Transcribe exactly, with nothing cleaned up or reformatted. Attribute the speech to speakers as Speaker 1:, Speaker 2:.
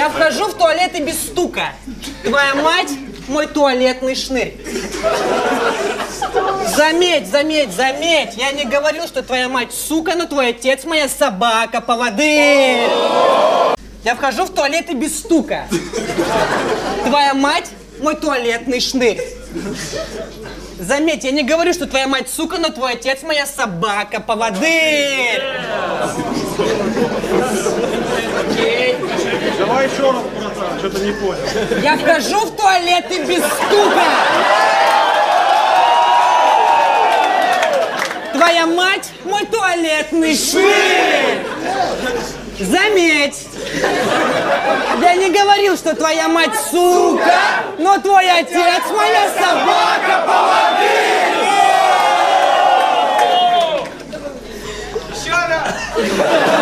Speaker 1: Я вхожу в туалет и без стука. Твоя мать — мой туалетный шнырь. Заметь, заметь, заметь, я не говорил, что твоя мать сука, но твой отец — моя собака, поводырь. Я вхожу в туалет и без стука. Твоя мать — мой туалетный шнырь. Заметь, я не говорю, что твоя мать сука, но твой отец — моя собака, поводырь.
Speaker 2: Давай еще раз, братан, что-то не понял.
Speaker 1: Я вхожу в туалет и без стука. Твоя мать — мой туалетный шнырь. Заметь, я не говорил, что твоя мать сука, но твой отец — моя собака, поводырь. Еще раз.